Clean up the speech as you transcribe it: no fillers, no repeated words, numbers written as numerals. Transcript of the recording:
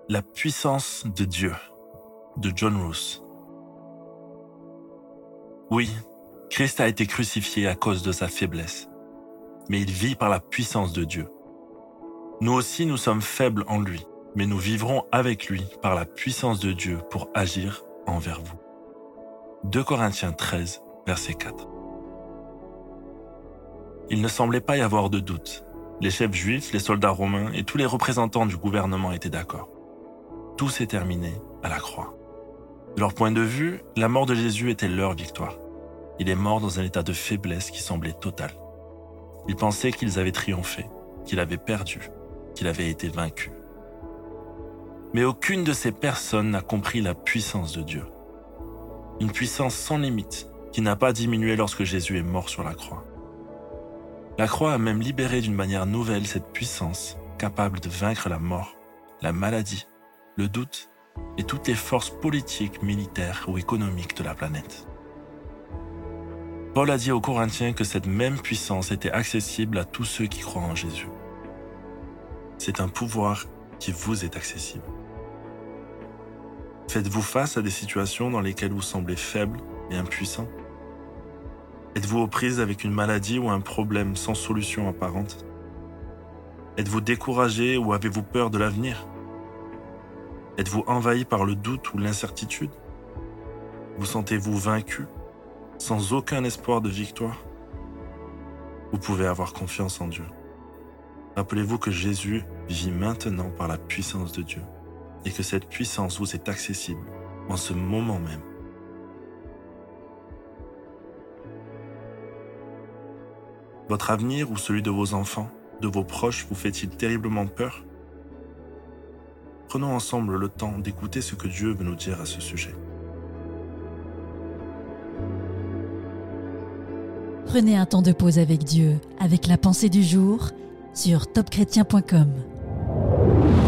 La puissance de Dieu, de John Roos. Oui, Christ a été crucifié à cause de sa faiblesse, mais il vit par la puissance de Dieu. Nous aussi, nous sommes faibles en lui, mais nous vivrons avec lui par la puissance de Dieu pour agir envers vous. 2 Corinthiens 13, verset 4. Il ne semblait pas y avoir de doute. Les chefs juifs, les soldats romains et tous les représentants du gouvernement étaient d'accord. Tout s'est terminé à la croix. De leur point de vue, la mort de Jésus était leur victoire. Il est mort dans un état de faiblesse qui semblait total. Ils pensaient qu'ils avaient triomphé, qu'il avait perdu, qu'il avait été vaincu. Mais aucune de ces personnes n'a compris la puissance de Dieu. Une puissance sans limite qui n'a pas diminué lorsque Jésus est mort sur la croix. La croix a même libéré d'une manière nouvelle cette puissance capable de vaincre la mort, la maladie, le doute et toutes les forces politiques, militaires ou économiques de la planète. Paul a dit aux Corinthiens que cette même puissance était accessible à tous ceux qui croient en Jésus. C'est un pouvoir qui vous est accessible. Faites-vous face à des situations dans lesquelles vous semblez faible et impuissant? Êtes-vous aux prises avec une maladie ou un problème sans solution apparente? Êtes-vous découragé ou avez-vous peur de l'avenir? Êtes-vous envahi par le doute ou l'incertitude? Vous sentez-vous vaincu, sans aucun espoir de victoire? Vous pouvez avoir confiance en Dieu. Rappelez-vous que Jésus vit maintenant par la puissance de Dieu et que cette puissance vous est accessible en ce moment même. Votre avenir ou celui de vos enfants, de vos proches vous fait-il terriblement peur? Prenons ensemble le temps d'écouter ce que Dieu veut nous dire à ce sujet. Prenez un temps de pause avec Dieu, avec la pensée du jour, sur topchrétien.com.